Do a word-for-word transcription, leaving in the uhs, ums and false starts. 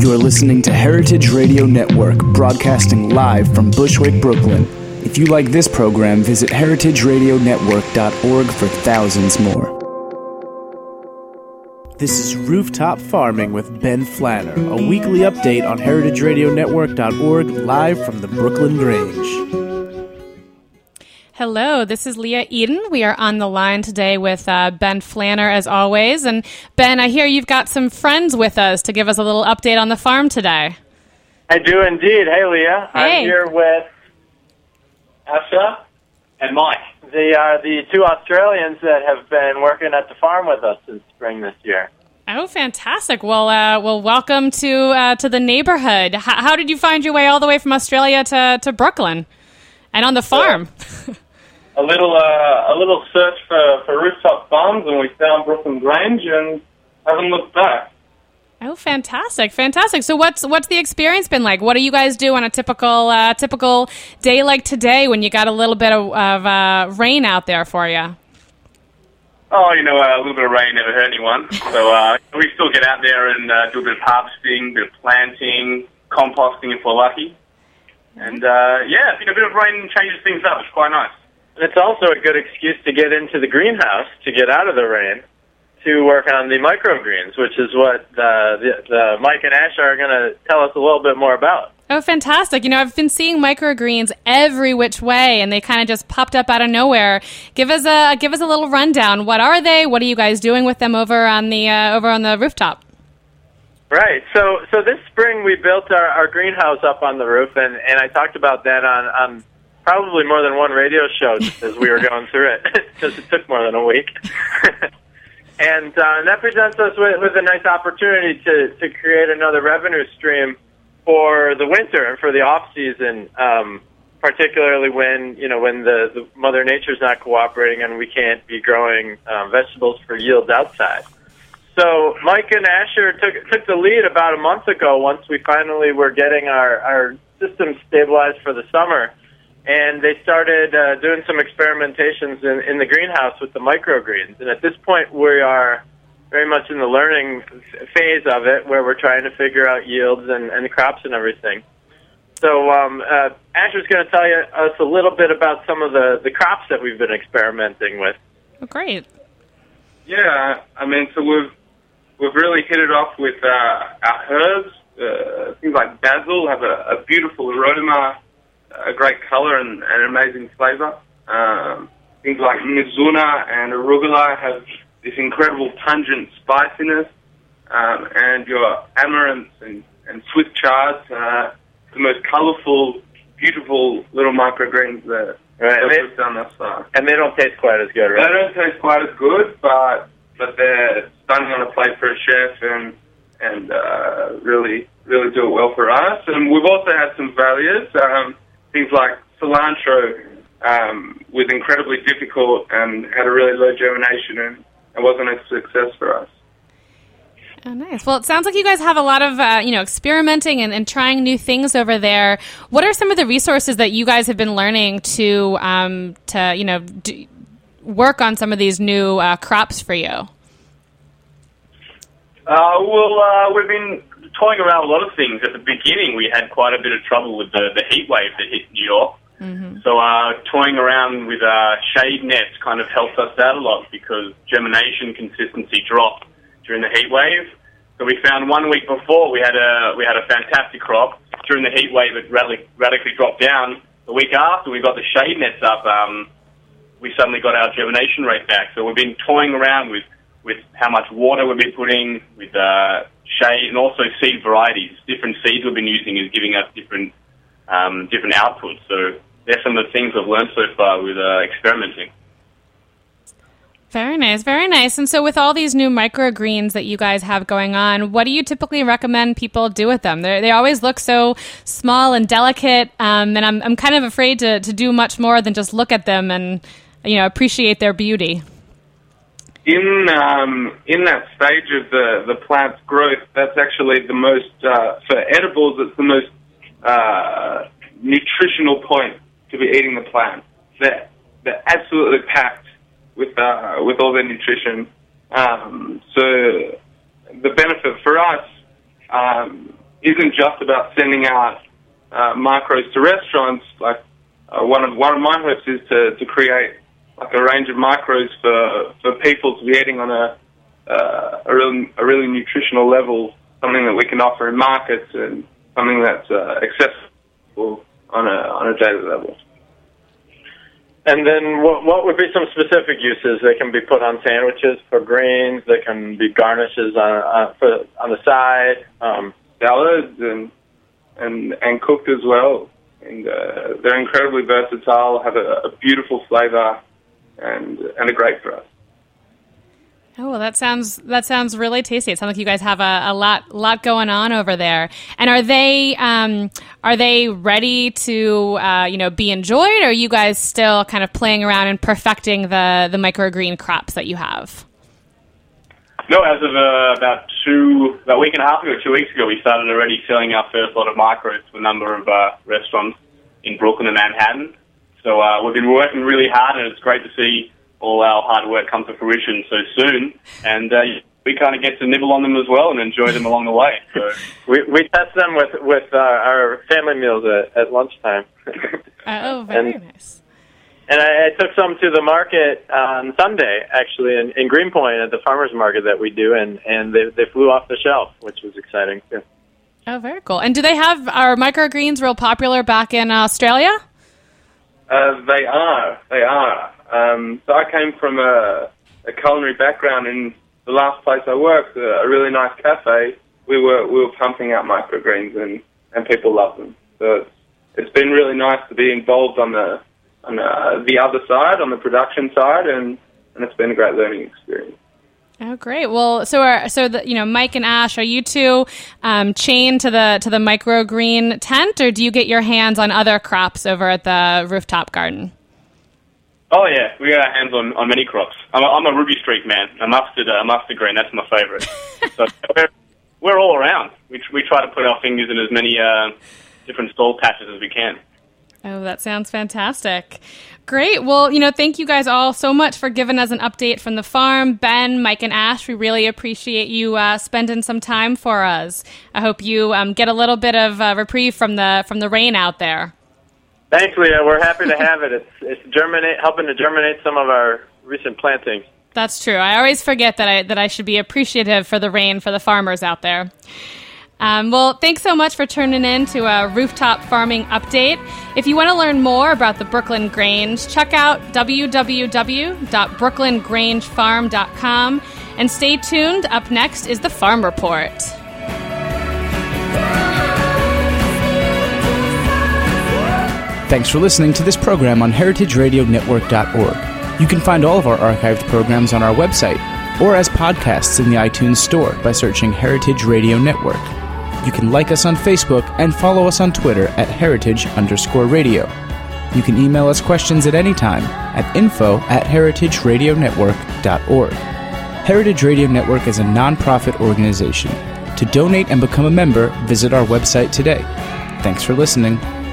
You're listening to Heritage Radio Network, broadcasting live from Bushwick, Brooklyn. If you like this program, visit heritage radio network dot org for thousands more. This is Rooftop Farming with Ben Flanner, a weekly update on heritage radio network dot org, live from the Brooklyn Grange. Hello, this is Leah Eden. We are on the line today with uh, Ben Flanner, as always. And Ben, I hear you've got some friends with us to give us a little update on the farm today. I do indeed. Hey, Leah. Hey. I'm here with Asha and Mike, the uh, the two Australians that have been working at the farm with us since spring this year. Oh, fantastic! Well, uh, well, welcome to uh, to the neighborhood. H- how did you find your way all the way from Australia to, to Brooklyn and on the farm? Yeah. A little uh, a little search for, for rooftop farms, and we found Brooklyn Grange and haven't looked back. Oh, fantastic, fantastic! So, what's what's the experience been like? What do you guys do on a typical uh, typical day like today, when you got a little bit of, of uh, rain out there for you? Oh, you know, uh, a little bit of rain never hurt anyone. So uh, we still get out there and uh, do a bit of harvesting, a bit of planting, composting if we're lucky. And uh, yeah, you know, a bit of rain changes things up. It's quite nice. And it's also a good excuse to get into the greenhouse, to get out of the rain, to work on the microgreens, which is what uh, the, the Mike and Ash are going to tell us a little bit more about. Oh, fantastic. You know, I've been seeing microgreens every which way, and they kind of just popped up out of nowhere. Give us a give us a little rundown. What are they? What are you guys doing with them over on the uh, over on the rooftop? Right. So so this spring we built our, our greenhouse up on the roof, and, and I talked about that on, on probably more than one radio show as we were going through it, because it took more than a week. and uh, that presents us with, with a nice opportunity to, to create another revenue stream for the winter and for the off season, um, particularly when you know when the, the Mother Nature's not cooperating and we can't be growing um, vegetables for yields outside. So Mike and Asher took took the lead about a month ago. Once we finally were getting our our system stabilized for the summer, and they started uh, doing some experimentations in, in the greenhouse with the microgreens. And at this point, we are very much in the learning phase of it, where we're trying to figure out yields and, and crops and everything. So um, uh, Asher's going to tell you, us a little bit about some of the, the crops that we've been experimenting with. Oh, great. Yeah, I mean, so we've we've really hit it off with uh, our herbs. Uh, things like basil have a, a beautiful aroma, a great color, and, and an amazing flavor. Um, things like mizuna and arugula have this incredible pungent spiciness, um, and your amaranths and, and Swiss chards, uh, the most colorful, beautiful little microgreens that, right. that they, we've done thus far. And they don't taste quite as good, right? They don't taste quite as good, but but they're stunning on a plate for a chef, and and uh, really really do it well for us. And we've also had some failures. Um, things like cilantro um, was incredibly difficult and had a really low germination, and it wasn't a success for us. Oh, nice. Well, it sounds like you guys have a lot of, uh, you know, experimenting and, and trying new things over there. What are some of the resources that you guys have been learning to, um, to you know, do, work on some of these new uh, crops for you? Uh, well, uh, we've been toying around a lot of things. At the beginning, we had quite a bit of trouble with the, the heat wave that hit New York. Mm-hmm. So uh, toying around with uh, shade nets kind of helped us out a lot, because germination consistency dropped during the heat wave. So we found one week before we had a we had a fantastic crop. During the heat wave, it radically, radically dropped down. The week after we got the shade nets up, um, we suddenly got our germination rate back. So we've been toying around with, with how much water we've been putting, with uh, shade, and also seed varieties. Different seeds we've been using is giving us different um, different outputs. So there's some of the things I've learned so far with uh, experimenting. Very nice, very nice. And so with all these new microgreens that you guys have going on, what do you typically recommend people do with them? They're, they always look so small and delicate, um, and I'm I'm kind of afraid to, to do much more than just look at them and, you know, appreciate their beauty. In um, in that stage of the, the plant's growth, that's actually the most, uh, for edibles, it's the most uh, nutritional point to be eating the plant. They're, they're absolutely packed with uh, with all their nutrition. Um, so the benefit for us um, isn't just about sending out uh, micros to restaurants. Like uh, one of one of my hopes is to, to create like a range of micros for, for people to be eating on a uh, a really a really nutritional level, something that we can offer in markets and something that's uh, accessible on a on a daily level. And then what, what would be some specific uses? They can be put on sandwiches for greens. They can be garnishes on uh, for, on the side. Um, Salads and, and and cooked as well. And uh, they're incredibly versatile, have a, a beautiful flavor, and and are great for us. Oh, well, that sounds that sounds really tasty. It sounds like you guys have a, a lot lot going on over there. And are they um, are they ready to uh, you know be enjoyed? Or are you guys still kind of playing around and perfecting the the microgreen crops that you have? No, as of uh, about two about a week and a half ago, two weeks ago, we started already selling our first lot of micros to a number of uh, restaurants in Brooklyn and Manhattan. So uh, we've been working really hard, and it's great to see all our hard work come to fruition so soon, and uh, we kind of get to nibble on them as well and enjoy them along the way. So we we test them with with uh, our family meals at, at lunchtime. Oh, very and, nice. And I, I took some to the market on Sunday, actually, in, in Greenpoint at the farmers market that we do, and, and they they flew off the shelf, which was exciting too. Oh, very cool. And do they have, are microgreens real popular back in Australia? Uh, they are. They are. Um, so I came from a, a culinary background. In the last place I worked, a really nice cafe, we were we were pumping out microgreens, and, and people love them. So it's, it's been really nice to be involved on the on the, the other side, on the production side, and, and it's been a great learning experience. Oh, great. Well, so are, so the, you know, Mike and Ash, are you two um, chained to the to the microgreen tent, or do you get your hands on other crops over at the rooftop garden? Oh yeah, we got our hands on, on many crops. I'm a, I'm a Ruby Streak man, a mustard, uh, mustard green. That's my favourite. So we're, we're all around. We we try to put our fingers in as many uh, different soil patches as we can. Oh, that sounds fantastic. Great. Well, you know, thank you guys all so much for giving us an update from the farm. Ben, Mike, and Ash, we really appreciate you uh, spending some time for us. I hope you um, get a little bit of uh, reprieve from the from the rain out there. Thanks, Leah. We're happy to have it. It's it's germinate, helping to germinate some of our recent plantings. That's true. I always forget that I that I should be appreciative for the rain for the farmers out there. Um, well, thanks so much for tuning in to a Rooftop Farming Update. If you want to learn more about the Brooklyn Grange, check out w w w dot brooklyn grange farm dot com and stay tuned. Up next is the Farm Report. Thanks for listening to this program on heritage radio network dot org. You can find all of our archived programs on our website or as podcasts in the iTunes Store by searching Heritage Radio Network. You can like us on Facebook and follow us on Twitter at heritage underscore radio. You can email us questions at any time at info at heritage radio network dot org. Heritage Radio Network is a non-profit organization. To donate and become a member, visit our website today. Thanks for listening.